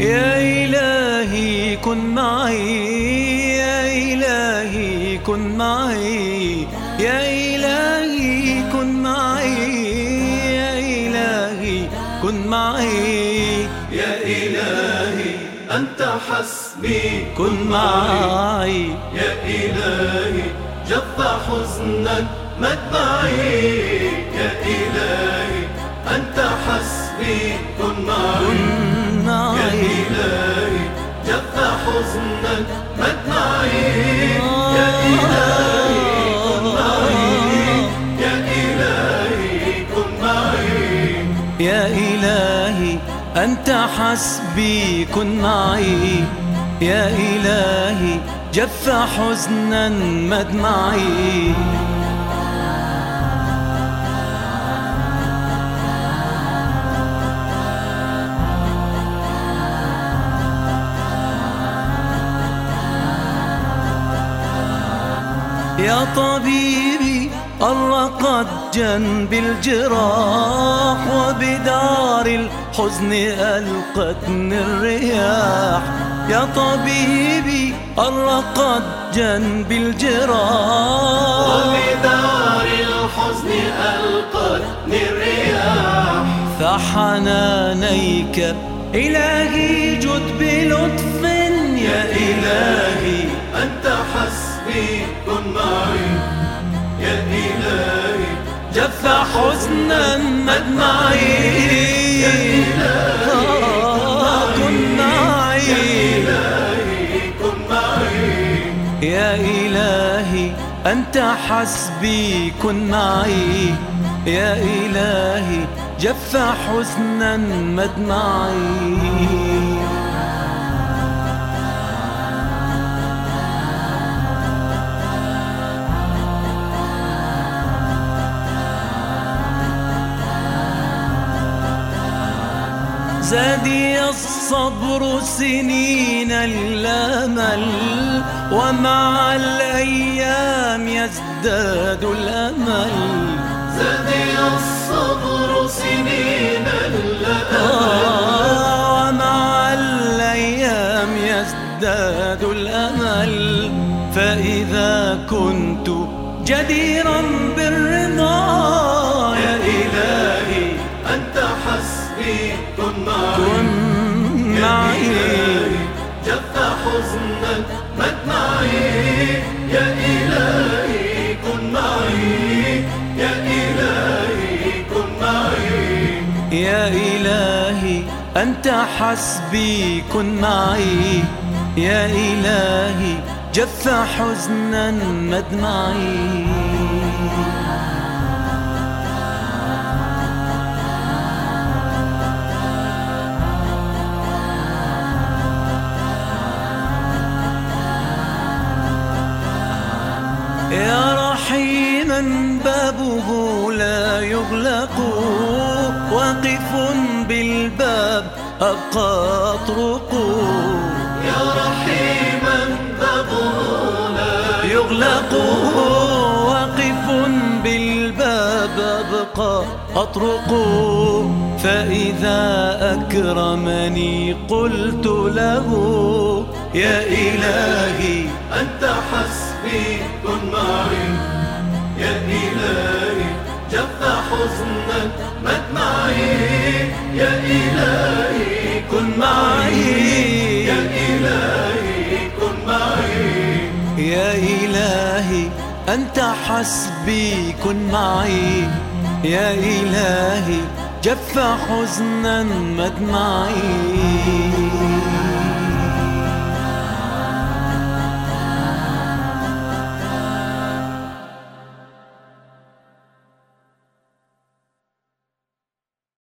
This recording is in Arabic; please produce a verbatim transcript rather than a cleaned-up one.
يا إلهي كن معي، يا إلهي كن معي، يا إلهي كن معي، يا إلهي كن معي، يا إلهي أنت حسبي كن معي، يا إلهي جف حزنا مدمعي، يا إلهي أنت حسبي كن معي، يا إلهي جف حزنا مدمعي، يا إلهي كن معي، يا إلهي كن معي، يا إلهي أنت حسبي كن معي، يا إلهي جف حزنا مدمعي. يا طبيبي أرقت جنبي الجراح، وبدار الحزن ألقتني الرياح. يا طبيبي أرقت جنبي الجراح، وبدار الحزن ألقتني الرياح. فحنانيك إلهي جد بلطف، يا إلهي أنت حسبي كن معي، يا إلهي جف حزنا مدمعي، يا إلهي كن معي، يا إلهي كن معي، يا إلهي أنت حسبي كن معي، يا إلهي جف حزنا مدمعي. زادي الصبر سنين الأمل، ومع الأيام يزداد الأمل. زادي الصبر سنين الأمل، ومع الأيام يزداد الأمل. فإذا كنت جديرا بالرضا، يا إلهي أنت حسبي كن معي، كن معي، يا إلهي جف حزنا مدمعي، يا إلهي كن معي، يا إلهي كن معي، يا إلهي أنت حسبي كن معي، يا إلهي جف حزنا مدمعي. يا رحيما بابه لا يغلق، واقف بالباب أبقى أطرق. يا رحيما بابه لا يغلق، واقف بالباب أبقى أطرق. فإذا أكرمني قلت له، يا إلهي أنت حسبي كن معي، يا إلهي جف حزنا مدمعي، يا إلهي كن معي، يا إلهي كن معي، يا إلهي أنت حسبي كن معي، يا إلهي جف حزنا مدمعي.